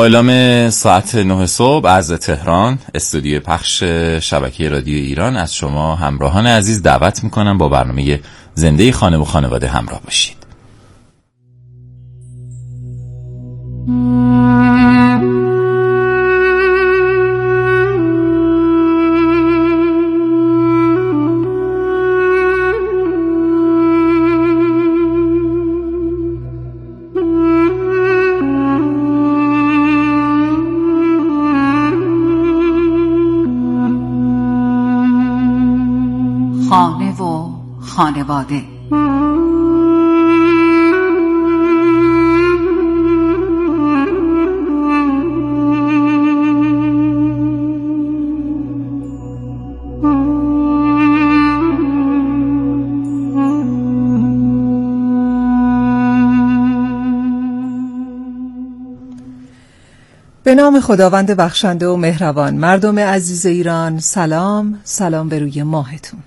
اعلام ساعت 9 صبح از تهران استودیو پخش شبکه رادیو ایران از شما همراهان عزیز دعوت میکنم با برنامه زنده خانه و خانواده همراه باشید. خانه و خانواده. به نام خداوند بخشنده و مهربان. مردم عزیز ایران، سلام، سلام به روی ماهتون.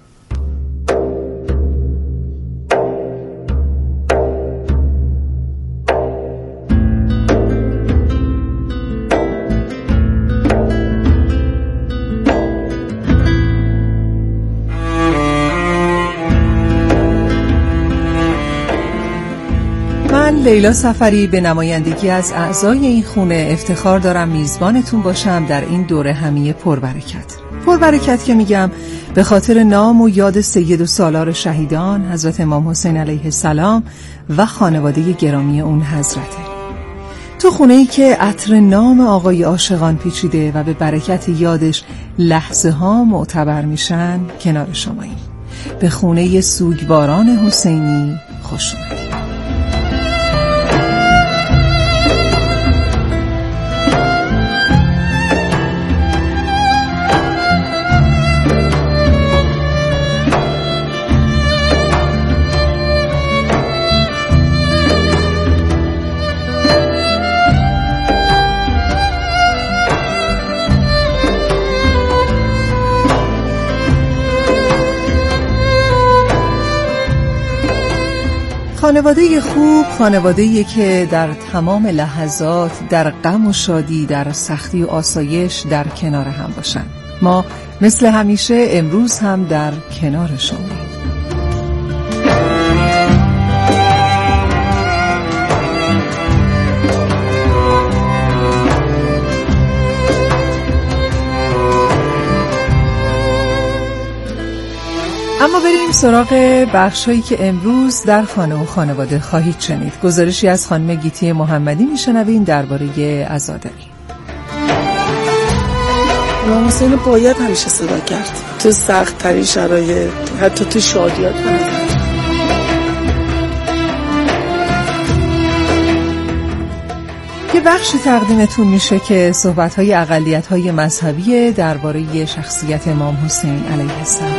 من لیلا سفری به نمایندگی از اعضای این خونه افتخار دارم میزبانتون باشم در این دوره همی پربرکت که میگم به خاطر نام و یاد سید و سالار شهیدان حضرت امام حسین علیه السلام و خانواده گرامی اون حضرته. تو خونه‌ای که عطر نام آقای عاشقان پیچیده و به برکت یادش لحظه ها معتبر میشن کنار شماییم. به خونه سوگواران حسینی خوش اومدید. خانواده خوب خانواده‌ایه که در تمام لحظات، در غم و شادی، در سختی و آسایش در کنار هم باشن. ما مثل همیشه امروز هم در کنار شماییم. اما بریم سراغ بخشایی که امروز در خانه و خانواده خواهید شنید. گزارشی از خانم گیتی محمدی میشنویم درباره عزاداری. امام حسین باید همیشه صدا کرد تو سخت ترین شرایط، حتی تو شادیات. یه بخشی تقدیمتون میشه که صحبت‌های اقلیت‌های مذهبی درباره شخصیت امام حسین علیه السلام.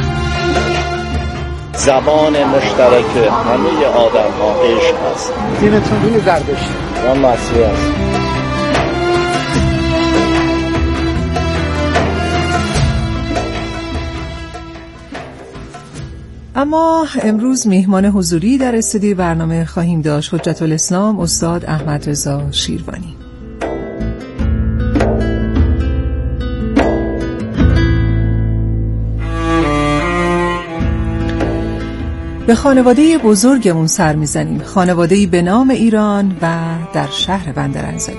زبان مشترک همه آدم ها عشق هست. دینتون دین زرتشتی من مسیحی هستم. اما امروز میهمان حضوری در استودیو برنامه خواهیم داشت حجت الاسلام استاد احمد رضا شیروانی. به خانواده بزرگمون سر میزنیم، خانواده‌ای به نام ایران و در شهر بندرانزلی.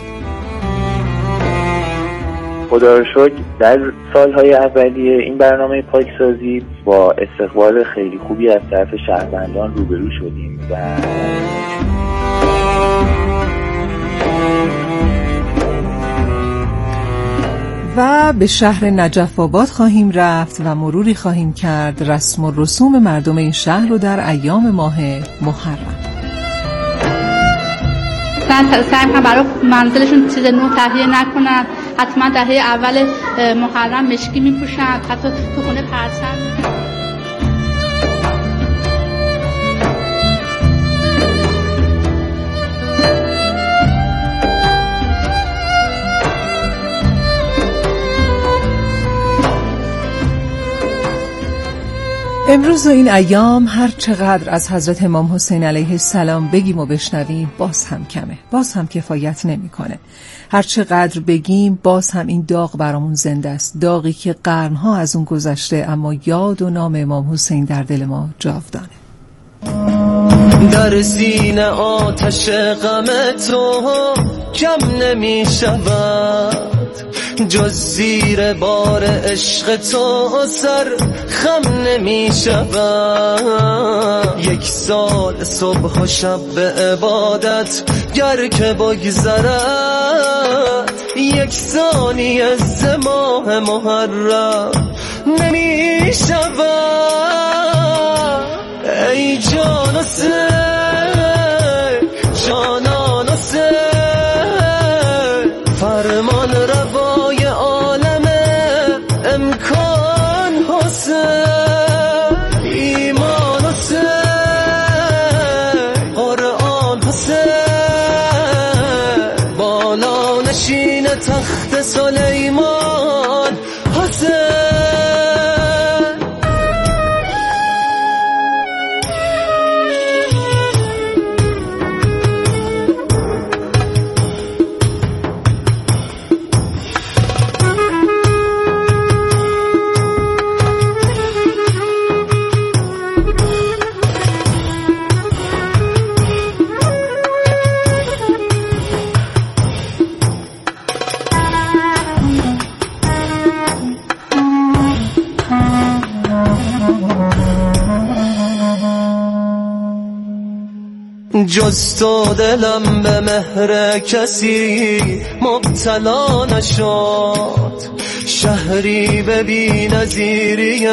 خدا رو شکر در سالهای اولیه این برنامه پاکسازی با استقبال خیلی خوبی از طرف شهروندان روبرو شدیم و به شهر نجف آباد خواهیم رفت و مروری خواهیم کرد رسم و رسوم مردم این شهر رو در ایام ماه محرم. سعی کنم برای منزلشون چیز نو تهیه نکنن، حتما دهه اول محرم مشکی میپوشن، حتی تو خونه پرچم. امروز و این ایام هر چقدر از حضرت امام حسین علیه السلام بگیم و بشنویم باز هم کمه، باز هم کفایت نمیکنه. هر چقدر بگیم باز هم این داغ برامون زنده است، داغی که قرنها از اون گذشته اما یاد و نام امام حسین در دل ما جاودانه. در سینه آتش غم تو کم نمی شود، جز زیر بار عشق تو سر خم نمی شود. 1 سال صبح و شب به عبادت گر که بگذرد، 1 ثانیه ز ماه محرم نمی شود. ای جان حسین، جانان حسین، فرمان روای عالم امکان حسین، ایمان حسین، قرآن حسین، بالا نشین تخت سلیمان حسین. جز تو دلم به مهر کسی مبتلا نشد، شهری به بی نظیری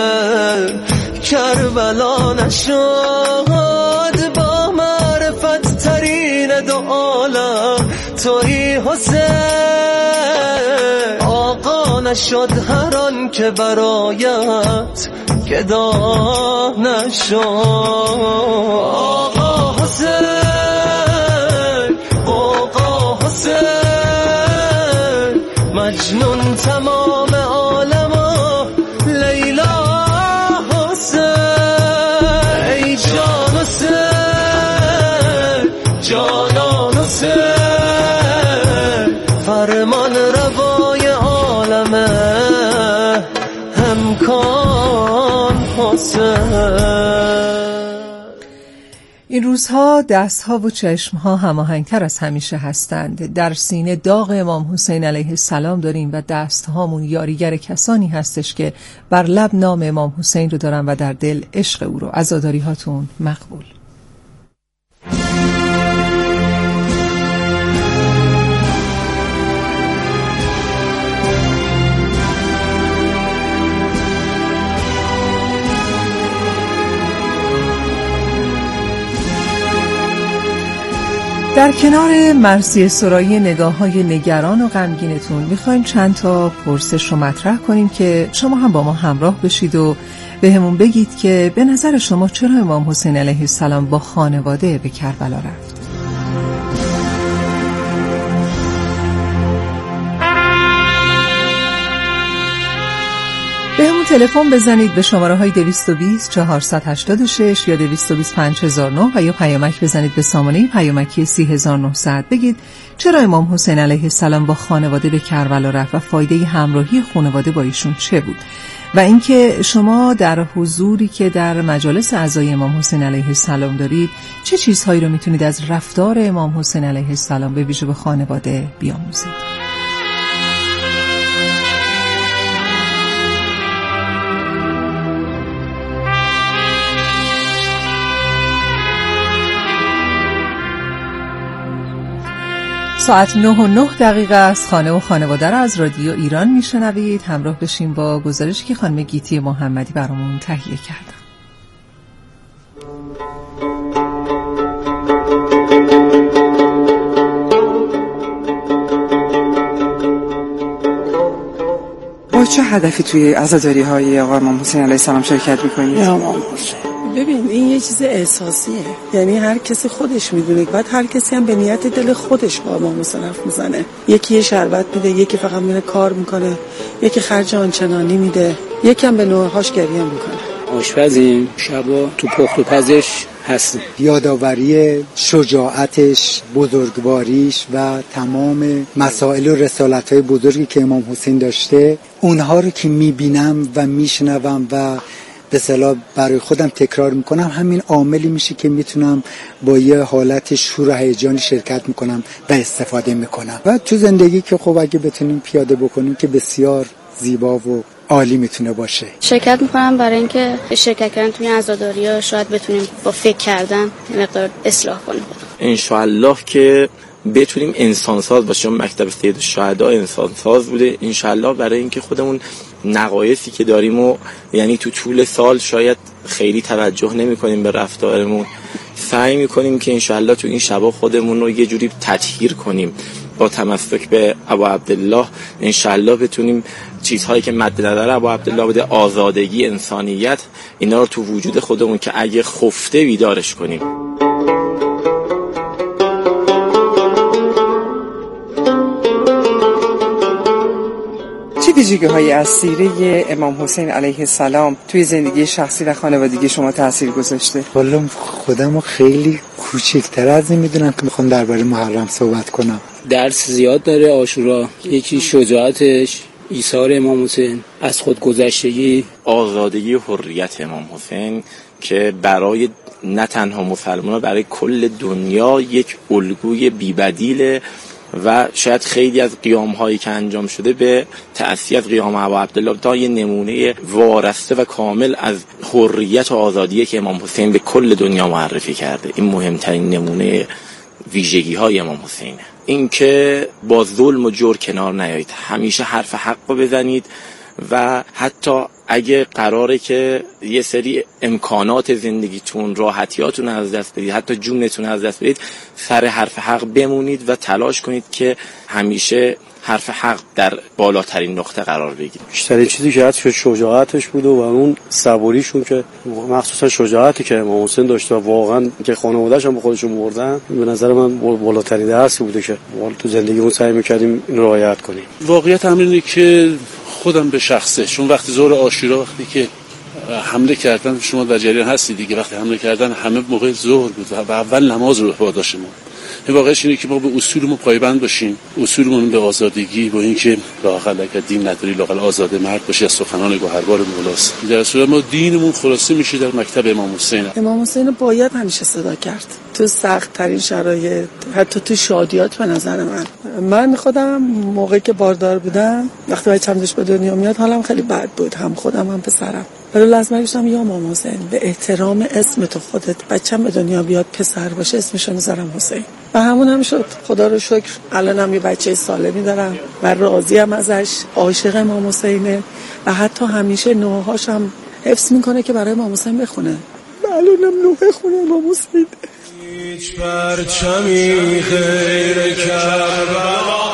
کربلا نشد. با معرفت ترین دو عالم تویی حسین، آقا نشد هر آن که برایت گدا نشد. آقا حسین، آقا حسین، مجنون تمام عالم و لیلا حسین. ای جان حسین، جانان حسین، فرمان روای عالم امکان حسین. این روزها دستها و چشمها هماهنگتر از همیشه هستند. در سینه داغ امام حسین علیه السلام داریم و دستهامون یاریگر کسانی هستش که بر لب نام امام حسین رو دارن و در دل عشق او رو. عزاداری هاتون مقبول. در کنار مرثیه سرایی نگاه‌های نگران و غمگینتون می‌خوایم چند تا پرسش رو مطرح کنیم که شما هم با ما همراه بشید و به همون بگید که به نظر شما چرا امام حسین علیه السلام با خانواده به کربلا رفت؟ به همون تلفن بزنید به شماره‌های 220 486 یا 220 5009 و یا پیامک بزنید به سامانه پیامکی 30900. بگید چرا امام حسین علیه السلام با خانواده به کربلا رفت و فایده همراهی خانواده با ایشون چه بود، و اینکه شما در حضوری که در مجالس اعضای امام حسین علیه السلام دارید چه چیزهایی رو میتونید از رفتار امام حسین علیه السلام به ویژه به خانواده بیاموزید. ساعت 9:09 است. خانه و خانواده را از رادیو ایران میشنوید. همراه بشیم با گزارشی که خانم گیتی محمدی برامون تهیه کردن. با چه هدفی توی عزاداری‌های آقا امام حسین علیه السلام شرکت می‌کنید؟ امام حسین، ببین این یه چیز احساسیه، یعنی هر کسی خودش میدونه، بعد هر کسی هم به نیت دل خودش با امام حسین حرف میزنه. یکی یه شربت میده، یکی فقط میره کار میکنه، یکی خرج آنچنانی میده، یکی هم به نوعهاش گریه میکنه. آشپزیم، شبا تو پخت و پزش هستیم. یادآوری شجاعتش، بزرگواریش و تمام مسائل و رسالت‌های بزرگی که امام حسین داشته، اونها رو که می‌بینم و میشنوم و به اصطلاح برای خودم تکرار میکنم، همین عاملی میشه که میتونم با یه حالت شور و هیجان شرکت میکنم و استفاده میکنم. و تو زندگی که خب اگه بتونیم پیاده بکنیم که بسیار زیبا و عالی میتونه باشه. شرکت میکنم برای اینکه شرکت کردن توی عزاداری‌ها شاید بتونیم با فکر کردن مقدار اصلاح کنیم. انشاءالله که بتونیم انسانساز باشیم. مکتب سید الشهدا انسانساز بوده. انشاءالله برای اینکه خودمون نقایصی که داریم و یعنی تو طول سال شاید خیلی توجه نمی کنیم به رفتارمون، سعی می کنیم که انشاءالله تو این شبا خودمون رو یه جوری تطهیر کنیم با تمسک به ابا عبدالله. انشاءالله بتونیم چیزهایی که مد نظر ابا عبدالله بوده، آزادگی، انسانیت، اینا رو تو وجود خودمون که اگه خفته بیدارش کنیم. چه ویژگی‌هایی از سیره امام حسین علیه السلام توی زندگی شخصی و خانوادگی شما تاثیر گذاشته؟ والا خودمو خیلی کوچکتر از این میدونم که میخوام درباره محرم صحبت کنم. درس زیاد داره عاشورا. یکی شجاعتش، ایثار امام حسین، از خودگذشتگی، آزادگی و حریت امام حسین که برای نه تنها مسلمان‌ها، برای کل دنیا یک الگوی بی‌بدیله و شاید خیلی از قیام‌هایی که انجام شده به تأثیر از قیام ابا عبدالله تا یه نمونه وارسته و کامل از حریت و آزادی که امام حسین به کل دنیا معرفی کرده. این مهمترین نمونه ویژگی‌های امام حسینه. این که با ظلم و جور کنار نیایید، همیشه حرف حق رو بزنید و حتی اگه قراره که یه سری امکانات زندگیتون، راحتیاتون از دست بدید، حتی جونتون از دست بدید، سر حرف حق بمونید و تلاش کنید که همیشه حرف حق در بالاترین نقطه قرار بگیرید. بیشترین چیزی که هست شجاعتش بود و اون صبوریشون که مخصوصا شجاعتی که امام حسین داشته و واقعا که خانواده‌اش هم به خودشون بردن، به نظر من بالاترین درسی بوده که تو زندگیمون سعی می‌کردیم این رو رعایت کنیم. واقعیت همینه که خودم به شخصه، چون وقتی ظهر عاشورا وقتی که حمله کردن، شما در جریان هستی دیگه، وقتی حمله کردن همه موقع ظهر بود و اول نماز رو پاداشمون. این واقعش اینه که ما به اصولمون پایبند باشیم، اصولمون به آزادگی، با اینکه لااقل اگه دین نداری لااقل آزاد مرد باشی، از سخنان گوهربار مولاست. در صورت ما دینمون خلاصه میشه در مکتب امام حسین. امام حسین باید همیشه صدا کرد تو سخت ترین شرایط، حتی تو شادیات. به نظر من خودم موقعی که باردار بودم، وقتی بچه‌م داشت به دنیا میاد، حالم خیلی بد بود، هم خودم هم پسرم. ولی لازم گفتم یا امام حسین، به احترام اسم تو خودت بچه‌م به دنیا بیاد پسر باشه اسمشو میذارم حسین. و همون هم شد. خدا رو شکر الانم یه بچه سالمی دارم و راضیم ازش. عاشق امام حسینه و حتی همیشه نوحه‌هاش هم حفظ میکنه که برای امام حسین بخونه. الانم نوحه خونه امام حسین. هیچ پرچمی غیر کربلا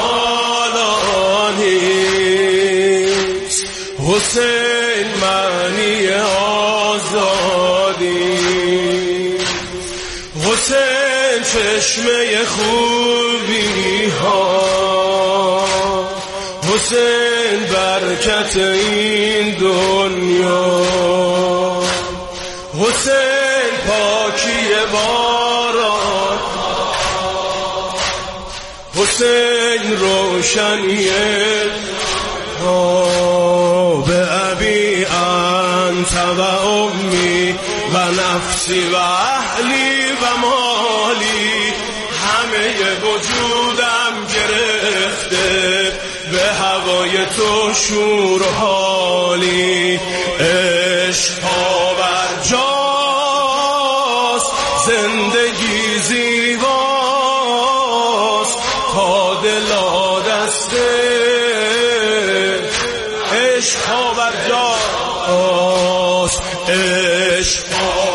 بالا نیست، حسین معنی آزادی، حسین چشمه خوبی ها، حسین برکت این دنیا، حسین پاکی باران، حسین روشنیه به ابی انت و امی و نفسی و اهلی و مالی، همه وجودم گرفته به هوای تو شور حالی. عشق پابرجاست، زندگی زیباست، تا دلا دسته عشق پابرجاست، عشق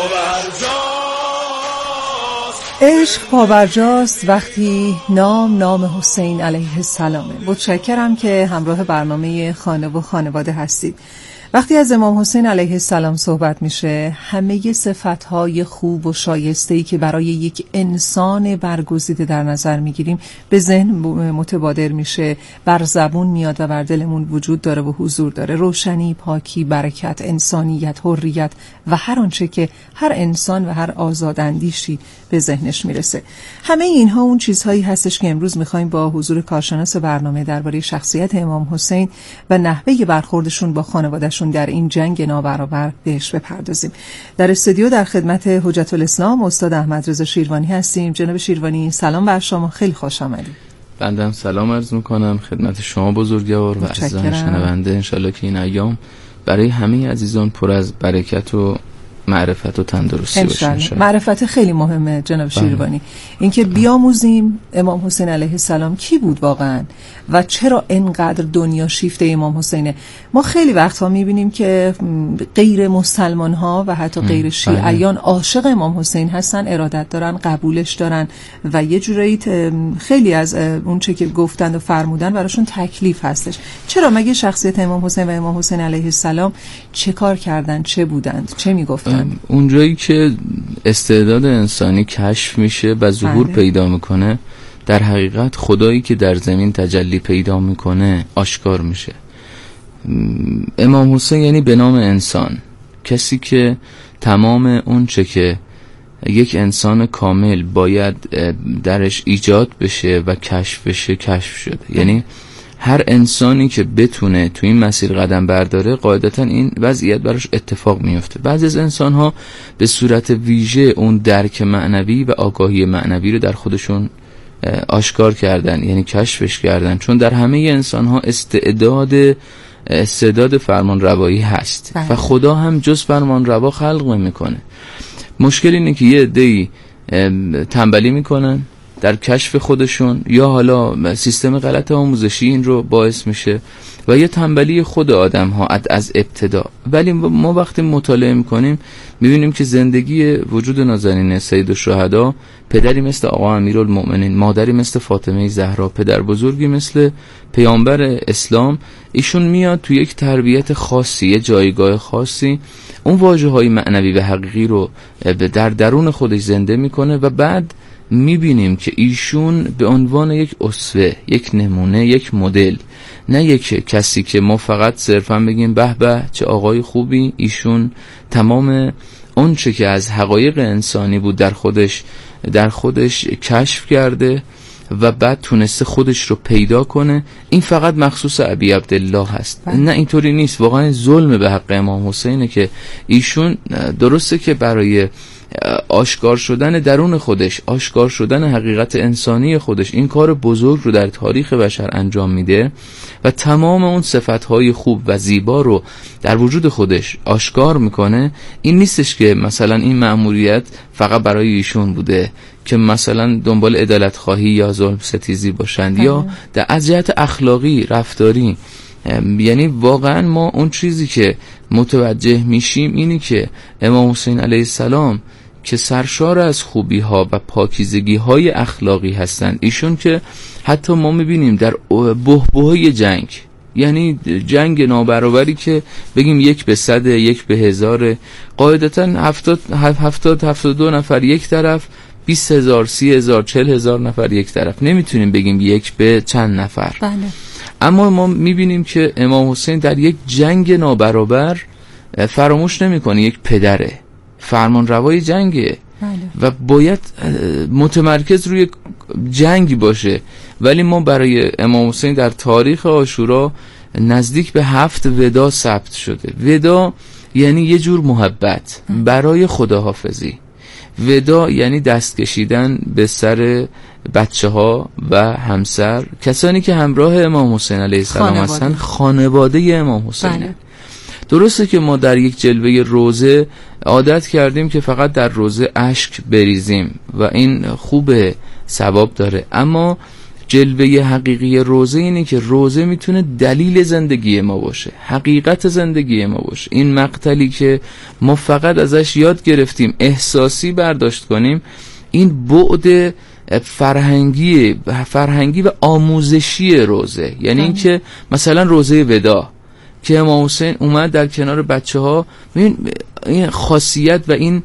پابرجاست. عشق پابرجاست وقتی نام حسین علیه السلامه. متشکرم که همراه برنامه خانه و خانواده هستید. وقتی از امام حسین علیه السلام صحبت میشه، همه صفتهای خوب و شایسته‌ای که برای یک انسان برگزیده در نظر میگیریم به ذهن متبادر میشه، بر زبون میاد و بر دلمون وجود داره و حضور داره. روشنی، پاکی، برکت، انسانیت، حریت و هر آنچه که هر انسان و هر آزاداندیشی به ذهنش میرسه. همه اینها اون چیزهایی هستش که امروز میخوایم با حضور کارشناس برنامه درباره شخصیت امام حسین و نحوه برخوردشون با خانوادهشون در این جنگ نابرابر بهش بپردازیم. در استودیو در خدمت حجت الاسلام استاد احمد رضا شیروانی هستیم. جناب شیروانی، سلام بر شما، خیلی خوش آمدید. بنده سلام عرض میکنم خدمت شما بزرگوار و عزیزان شنونده. انشالله که این ایام برای همه عزیزان پر از برکت و معرفت و تندرستی باشه. معرفت خیلی مهمه جناب شیروانی. اینکه بیاموزیم امام حسین علیه السلام کی بود واقعا و چرا اینقدر دنیا شیفته امام حسینه. ما خیلی وقتها میبینیم که غیر مسلمان ها و حتی غیر شیعیان عاشق امام حسین هستن، ارادت دارن، قبولش دارن و یه جورایی خیلی از اون چه که گفتند و فرمودن براشون تکلیف هستش. چرا مگه شخصیت امام حسین و امام حسین علیه السلام چه کار کردن، چه بودند، چه میگفتن؟ اونجایی که استعداد انسانی کشف میشه و ظهور پیدا میکنه، در حقیقت خدایی که در زمین تجلی پیدا میکنه آشکار میشه. امام حسین یعنی به نام انسان، کسی که تمام اون چه که یک انسان کامل باید درش ایجاد بشه و کشف بشه کشف شده. یعنی هر انسانی که بتونه تو این مسیر قدم برداره قاعدتا این وضعیت براش اتفاق میفته. بعضی از انسان‌ها به صورت ویژه اون درک معنوی و آگاهی معنوی رو در خودشون آشکار کردن، یعنی کشفش کردن، چون در همه انسان‌ها استعداد فرمان روایی هست و خدا هم جز فرمان روا خلق نمی‌کنه. مشکل اینه که یه عده‌ای تنبلی میکنن در کشف خودشون، یا حالا سیستم غلط آموزشی این رو باعث میشه و یه تنبلی خود آدم ها از ابتدا. ولی ما وقتی مطالعه میکنیم میبینیم که زندگی وجود نازنین سید الشهدا، پدری مثل آقا امیرالمؤمنین، مادری مثل فاطمه زهرا، پدر بزرگی مثل پیامبر اسلام، ایشون میاد تو یک تربیت خاصی، یه جایگاه خاصی، اون واژه های معنوی و حقیقی رو در درون خودش زنده میکنه و بعد میبینیم که ایشون به عنوان یک اسوه، یک نمونه، یک مدل، نه یک کسی که ما فقط صرفا بگیم به به چه آقای خوبی، ایشون تمام اون چه که از حقایق انسانی بود در خودش کشف کرده و بعد تونسته خودش رو پیدا کنه. این فقط مخصوص ابی عبدالله هست. نه اینطوری نیست. واقعا ظلم به حق امام حسینه که ایشون درسته که برای آشکار شدن درون خودش، آشکار شدن حقیقت انسانی خودش این کار بزرگ رو در تاریخ بشر انجام میده و تمام اون صفتهای خوب و زیبا رو در وجود خودش آشکار میکنه. این نیستش که مثلا این مأموریت فقط برای ایشون بوده که مثلا دنبال عدالت خواهی یا ظلم ستیزی باشند یا در از جهت اخلاقی رفتاری. یعنی واقعا ما اون چیزی که متوجه میشیم اینی که امام حسین علیه السلام که سرشار از خوبی ها و پاکیزگی های اخلاقی هستند، ایشون که حتی ما میبینیم در بحبوحه جنگ، یعنی جنگ نابرابری که بگیم 1 به 100 1 به 1000، قاعدتا 70-72 نفر یک طرف، 20,000 30,000 40,000 نفر یک طرف، نمیتونیم بگیم 1 به چند نفر. بله. اما ما میبینیم که امام حسین در یک جنگ نابرابر فراموش نمیکنه یک پدره، فرمان روای جنگه. بله. و باید متمرکز روی جنگی باشه. ولی ما برای امام حسین در تاریخ عاشورا نزدیک به 7 ودا ثبت شده. ودا یعنی یه جور محبت برای خداحافظی. ودا یعنی دست کشیدن به سر بچه ها و همسر، کسانی که همراه امام حسین علیه السلام هستن، خانواده امام حسین. بله. درسته که ما در یک جلوه روزه عادت کردیم که فقط در روزه اشک بریزیم و این خوبه، ثواب داره، اما جلوه حقیقی روزه اینه که روزه میتونه دلیل زندگی ما باشه، حقیقت زندگی ما باشه. این مقتلی که ما فقط ازش یاد گرفتیم احساسی برداشت کنیم، این بعد فرهنگی و آموزشی روزه. یعنی این که مثلا روزه ودا که امام حسین اومد در کنار بچه‌ها. این خاصیت و این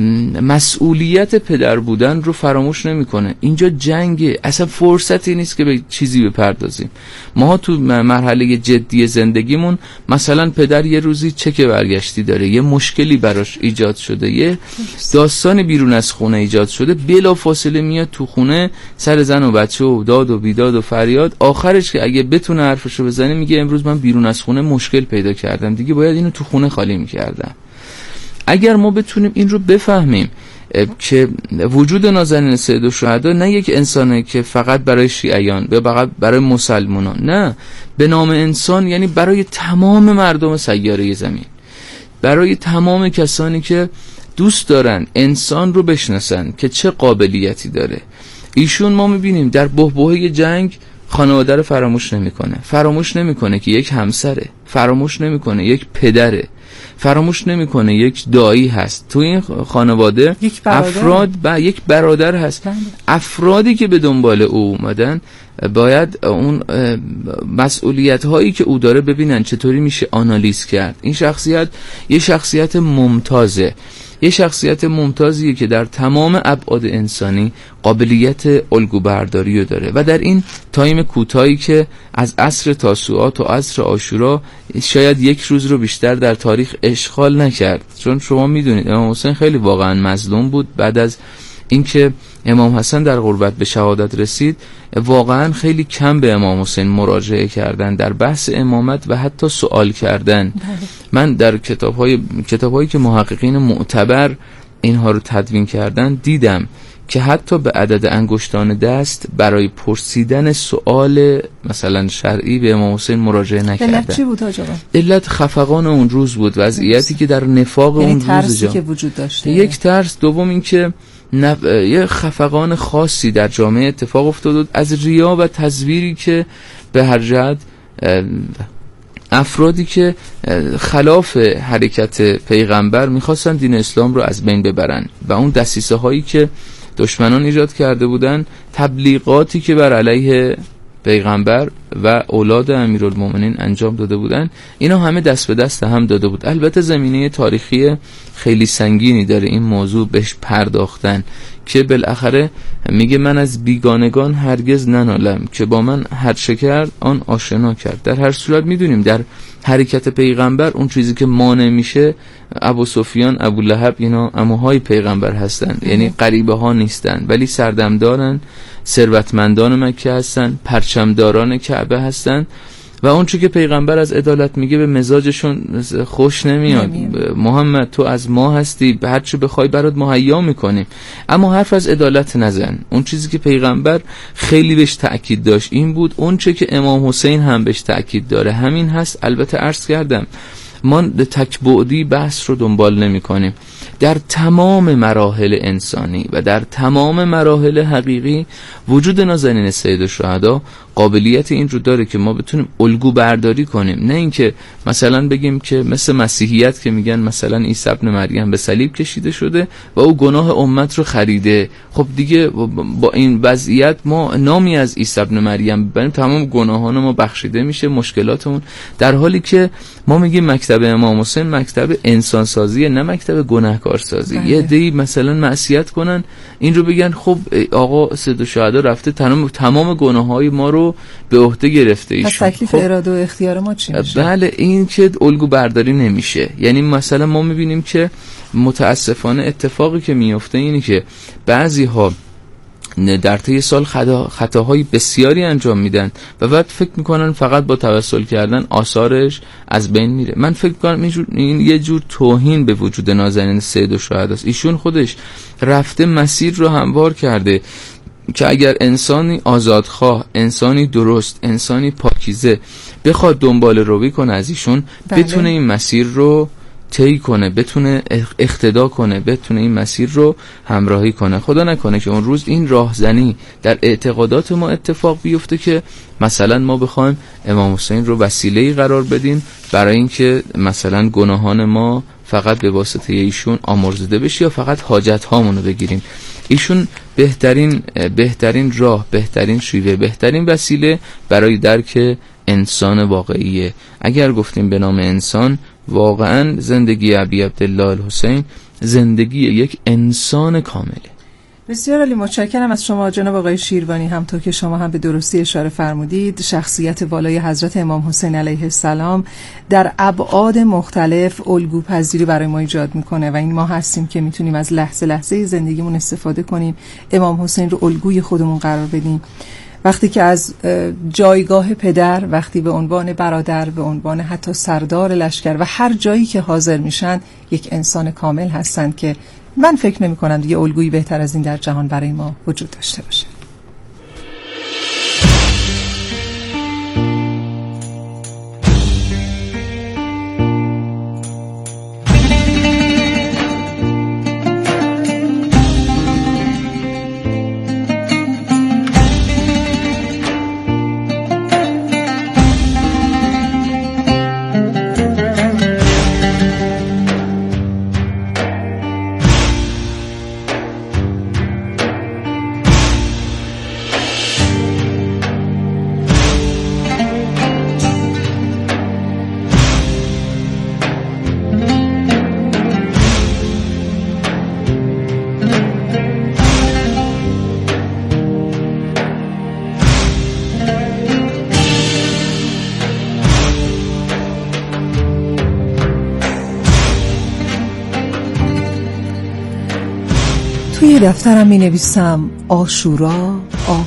مسئولیت پدر بودن رو فراموش نمیکنه. اینجا جنگه، اصلا فرصتی نیست که به چیزی بپردازیم. ما تو مرحله جدی زندگیمون مثلا پدر یه روزی چک برگشتی داره، یه مشکلی براش ایجاد شده، یه داستانی بیرون از خونه ایجاد شده، بلا فاصله میاد تو خونه سر زن و بچه و داد و بیداد و فریاد. آخرش که اگه بتونه حرفشو بزنه میگه امروز من بیرون از خونه مشکل پیدا کردم، دیگه باید اینو تو خونه خالی میکردم. اگر ما بتونیم این رو بفهمیم که وجود نازنین سید الشهدا نه یک انسانه که فقط برای شیعیان یا فقط برای مسلمانان، نه، به نام انسان یعنی برای تمام مردم سیاره زمین، برای تمام کسانی که دوست دارن انسان رو بشناسن که چه قابلیتی داره. ایشون ما میبینیم در بحبوحه جنگ خانواده رو فراموش نمیکنه که یک همسره، فراموش نمیکنه یک پدره، فراموش نمیکنه یک دایی هست تو این خانواده، یک برادر هست. افرادی که به دنبال او اومدن باید اون مسئولیت هایی که او داره ببینن چطوری میشه آنالیز کرد. این شخصیت یه شخصیت ممتازه، یه شخصیت ممتازیه که در تمام ابعاد انسانی قابلیت الگو برداری رو داره و در این تایم کوتاهی که از عصر تاسوعا تا عصر عاشورا شاید یک روز رو بیشتر در تاریخ اشغال نکرد. چون شما میدونید امام حسین خیلی واقعا مظلوم بود. بعد از اینکه امام حسن در غربت به شهادت رسید واقعا خیلی کم به امام حسین مراجعه کردن در بحث امامت و حتی سوال کردن. من در کتاب‌هایی که محققین معتبر اینها رو تدوین کردن دیدم که حتی به عدد انگشتان دست برای پرسیدن سوال مثلا شرعی به امام حسین مراجعه نکردن. علت چی بود آقا؟ علت خفقان اون روز بود، وضعیتی که در نفاق اون روز ترسی که وجود داشته. یک ترس، دوم این که یه خفقان خاصی در جامعه اتفاق افتاد از ریا و تزویری که به هر جهت افرادی که خلاف حرکت پیغمبر میخواستن دین اسلام رو از بین ببرن و اون دسیسه هایی که دشمنان ایجاد کرده بودن، تبلیغاتی که بر علیه پیغمبر و اولاد امیرالمومنین انجام داده بودن، اینا همه دست به دست هم داده بود. البته زمینه تاریخی خیلی سنگینی داره این موضوع بهش پرداختن که بالاخره میگه من از بیگانگان هرگز ننالم که با من هر چه کرد آن آشنا کرد. در هر صورت میدونیم در حرکت پیغمبر اون چیزی که مانع میشه ابو سفیان، ابو لهب، اینا عموهای پیغمبر هستن، یعنی غریبه ها نیستن ولی سردمدارن، ثروتمندان مکه هستن، پرچمداران کعبه هستن و اون چیزی که پیغمبر از عدالت میگه به مزاجشون خوش نمیاد. محمد تو از ما هستی، به هر چی بخوای برات مهیا میکنیم، اما حرف از عدالت نزن. اون چیزی که پیغمبر خیلی بهش تأکید داشت این بود، اون چیزی که امام حسین هم بهش تأکید داره همین هست. البته عرض کردم ما تک‌بعدی بحث رو دنبال نمی کنیم. در تمام مراحل انسانی و در تمام مراحل حقیقی وجود نازنین سید الشهدا قابلیت این رو داره که ما بتونیم الگو برداری کنیم، نه اینکه مثلا بگیم که مثل مسیحیت که میگن مثلا عیسی ابن مریم به صلیب کشیده شده و او گناه امت رو خریده. خب دیگه با این وضعیت ما نامی از عیسی ابن مریم ببریم تمام گناهان ما بخشیده میشه، مشکلاتمون، در حالی که ما میگیم مکتب امام حسین مکتب انسان سازیه نه مکتب گناهکار سازی. یه عده‌ای مثلا معصیت کنن این رو بگن خب آقا سید الشهدا رفته تمام گناههای ما رو به عهده گرفته ایشون. پس تکلیف اراده و اختیار ما چی میشه؟ بله این که الگو برداری نمیشه. یعنی مثلا ما میبینیم که متاسفانه اتفاقی که میفته اینه که بعضی ها در طی سال خطاهای بسیاری انجام میدن و بعد فکر میکنن فقط با توسل کردن آثارش از بین میره. من فکر میکنم این یه جور توهین به وجود نازنین سید الشهدا است. ایشون خودش رفته مسیر رو هموار کرده که اگر انسانی آزادخواه، انسانی درست، انسانی پاکیزه بخواد دنبال روی کنه از ایشون، بتونه این مسیر رو طی کنه، بتونه اقتدا کنه، بتونه این مسیر رو همراهی کنه. خدا نکنه که اون روز این راهزنی در اعتقادات ما اتفاق بیفته که مثلا ما بخوایم امام حسین رو وسیله‌ای قرار بدیم برای اینکه مثلا گناهان ما فقط به واسطه ایشون آمرزیده بشه یا فقط حاجت هامون رو بگیریم. ایشون بهترین راه، بهترین شیوه، بهترین وسیله برای درک انسان واقعیه. اگر گفتیم به نام انسان، واقعا زندگی ابی عبدالله الحسین زندگی یک انسان کامله. بسیار عالی، متشکرم از شما جناب آقای شیروانی. همطور که شما هم به درستی اشاره فرمودید، شخصیت والای حضرت امام حسین علیه السلام در ابعاد مختلف الگوپذیری برای ما ایجاد میکنه و این ما هستیم که میتونیم از لحظه لحظه زندگیمون استفاده کنیم، امام حسین رو الگوی خودمون قرار بدیم. وقتی که از جایگاه پدر، وقتی به عنوان برادر، به عنوان حتی سردار لشکر و هر جایی که حاضر میشن یک انسان کامل هستند که من فکر نمی کنم دیگه الگویی بهتر از این در جهان برای ما وجود داشته باشه. توی دفترم می نویسم عاشورا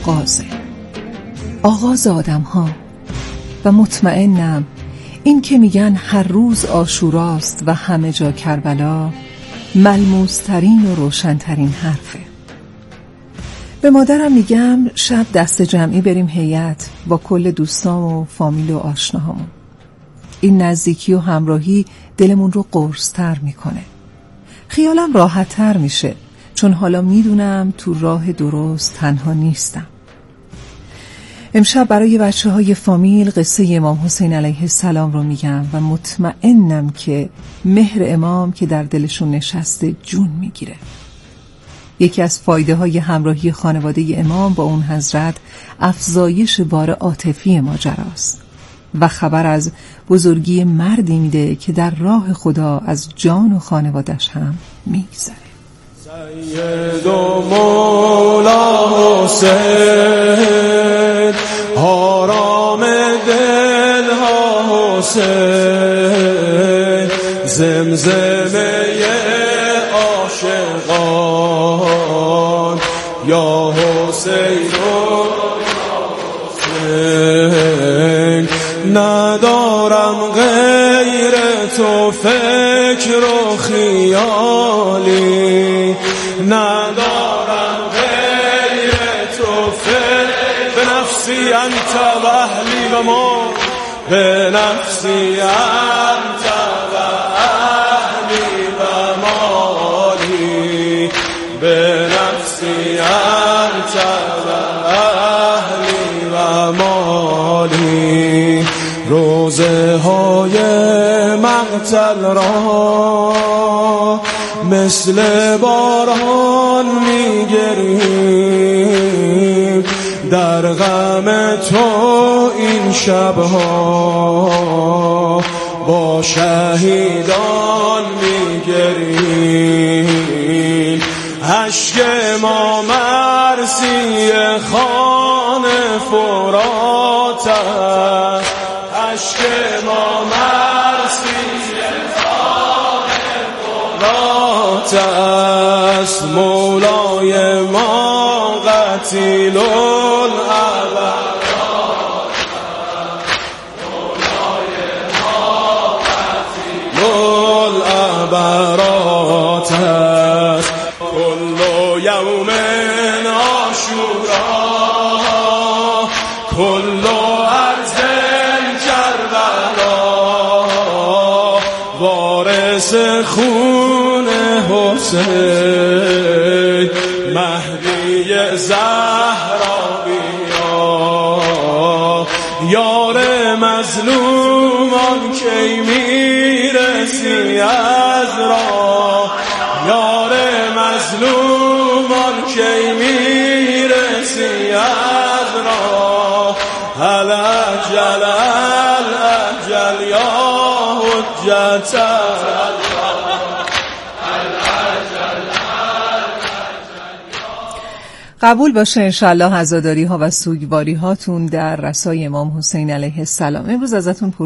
آغاز آدم ها و مطمئنم این که میگن هر روز عاشوراست و همه جا کربلا ملموسترین و روشنترین حرفه. به مادرم میگم شب دست جمعی بریم هیئت با کل دوستام و فامیل و آشناهامون. این نزدیکی و همراهی دلمون رو قرص‌تر میکنه. خیالم راحت‌تر میشه چون حالا میدونم تو راه درست تنها نیستم. امشب برای بچه‌های فامیل قصه امام حسین علیه السلام رو میگم و مطمئنم که مهر امام که در دلشون نشسته جون میگیره. یکی از فایده های همراهی خانواده امام با اون حضرت افزایش بار عاطفی ماجراست و خبر از بزرگی مردی میده که در راه خدا از جان و خانوادش هم میگذره. سید و مولا حسین آرام دل ها حسین زمزمه عاشقان یا حسین و حسین ندارم غیر تو فکر و خیالی ندارم غیر تو فکر به نفسی انت و اهلی و ما به نفسی انت و اهلی و مالی به نفسی انت و اهلی و مالی روزه های مقتل را مثل باران میگریم در غم تو این شبها با شهیدان میگریم اشک ما مرسی خان فرات است اشک ما مرسی خان فرات است مولای ما قتیل الابرار مولای ما قتیل الابرار است کل یوم عاشورا کل ارض کربلا وارث خون حسین مهدی زهرا بیا یار مظلومان کی میرسی از راه یار مظلومان کی میرسی از راه هلا جلا حجت قبول باشه انشالله عزاداری ها و سوگواری هاتون در رسای امام حسین علیه السلام. امروز ازتون